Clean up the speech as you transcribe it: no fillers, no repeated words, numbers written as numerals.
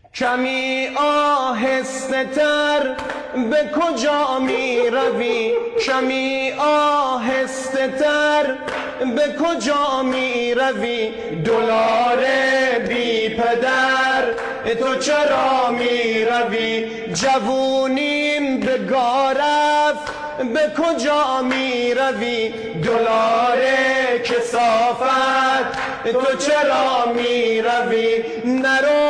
کمی آهسته تر به کجا می روی؟ کمی آهسته تر به کجا می روی؟ دلار بی پدر تو چرا می روی؟ جوونیم به گارف به کجا می روی؟ دلار کثافت تو چرا می روی؟ نرو